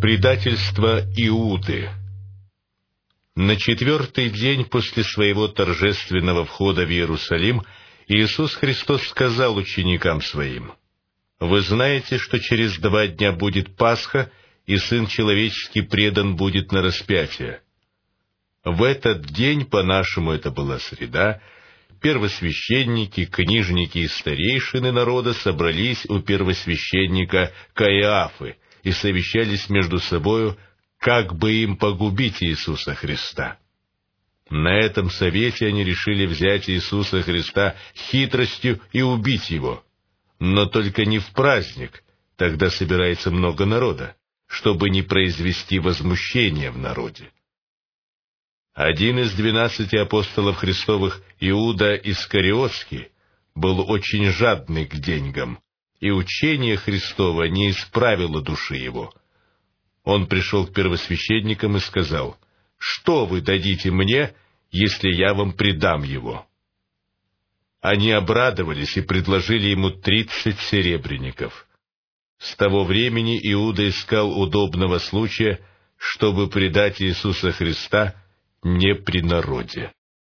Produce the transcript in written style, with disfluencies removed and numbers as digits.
Предательство Иуды. На 4-й день после своего торжественного входа в Иерусалим Иисус Христос сказал ученикам Своим: «Вы знаете, что через 2 дня будет Пасха, и Сын Человеческий предан будет на распятие». В этот день, по-нашему это была среда, первосвященники, книжники и старейшины народа собрались у первосвященника Каиафы и совещались между собою, как бы им погубить Иисуса Христа. На этом совете они решили взять Иисуса Христа хитростью и убить Его, но только не в праздник, тогда собирается много народа, чтобы не произвести возмущения в народе. Один из 12 апостолов Христовых, Иуда Искариотский, был очень жадный к деньгам, и учение Христово не исправило души его. Он пришел к первосвященникам и сказал: «Что вы дадите мне, если я вам предам его?» Они обрадовались и предложили ему 30 серебряников. С того времени Иуда искал удобного случая, чтобы предать Иисуса Христа не при народе.